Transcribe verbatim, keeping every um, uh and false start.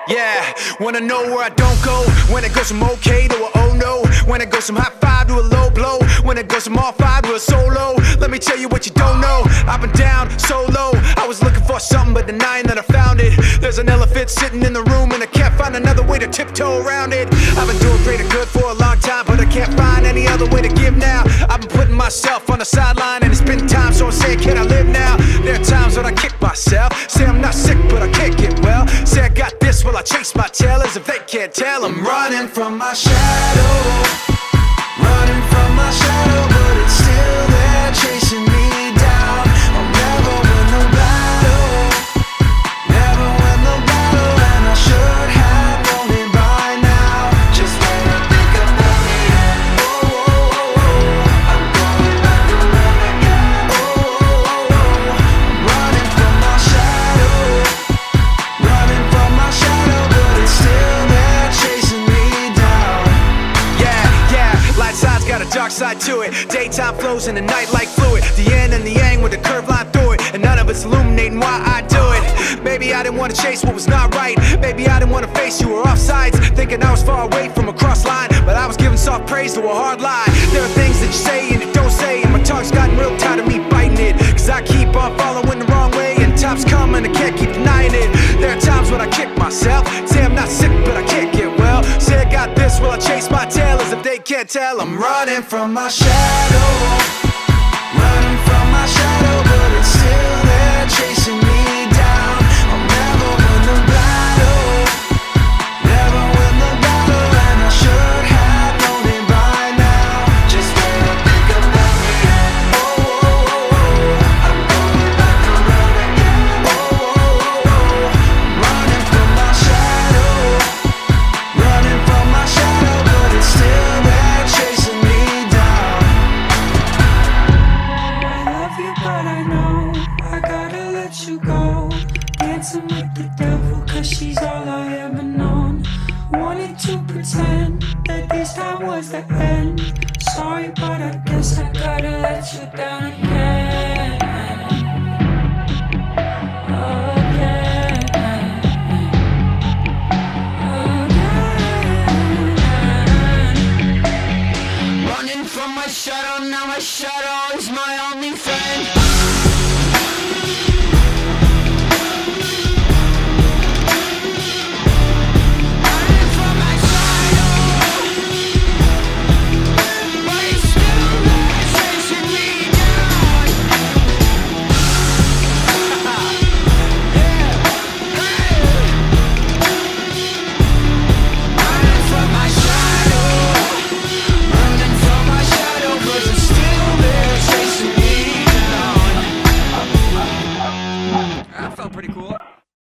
Yeah, wanna know where I don't go? When it goes from okay to a oh no. When it goes from high five to a low blow. When it goes from all five to a solo. Let me tell you what you don't know. I've been down so low. I was looking for something but denying that I found it. There's an elephant sitting in the room and I can't find another way to tiptoe around it. I've been doing great and good for a long time, but I can't find any other way to give now. I've been putting myself on the sideline and it's been time, so I'm saying, can I live now? There are times when I kick myself, say I'm not sick but I can't get well. Say I got this, well I chase my tail, as if they can't tell. I'm running from my shadow, running from my shadow, but it's still there chasing me down. I'll never win the battle, never win the battle, and I should have known it by now. Just when I think about it, oh, oh, oh, oh, I'm going back around again. Oh, oh, oh, oh, I'm running from my shadow, running from my shadow, but it's still there chasing me down. Yeah, yeah, light side's got a dark side to it. Daytime flows in the night like fluid. The yin and the yang with a curved line through it, and none of it's illuminating why I do it. Maybe I didn't want to chase what was not right. Maybe I didn't want to face you or off sides, thinking I was far away from a cross line, but I was giving soft praise to a hard lie. There are things that you say and you don't say, and my tongue's gotten real tired of me biting it, cause I keep on following the wrong way, and time's coming, I can't keep denying it. There are times when I kick myself, say I'm not sick but I can't get well. Say I got this, well I chase my tail, as if they can't tell. I'm running from my shadow, running from my shadow, but it's still there chasing me down. I'll never win the battle, never win the battle, and I should have known it by now. Just when I think about it, oh, oh, oh, oh, I'm going back around again. Oh, oh, oh, oh, I'm running from my shadow, running from my shadow, but it's still there chasing me down. I love you, but I know I gotta let you go. Dancing with the devil, cause she's all I ever known. Wanted to pretend that this time was the end. Sorry, but I guess I gotta let you down again. Again. Again. Running from my shadow, now my shadow is my only friend.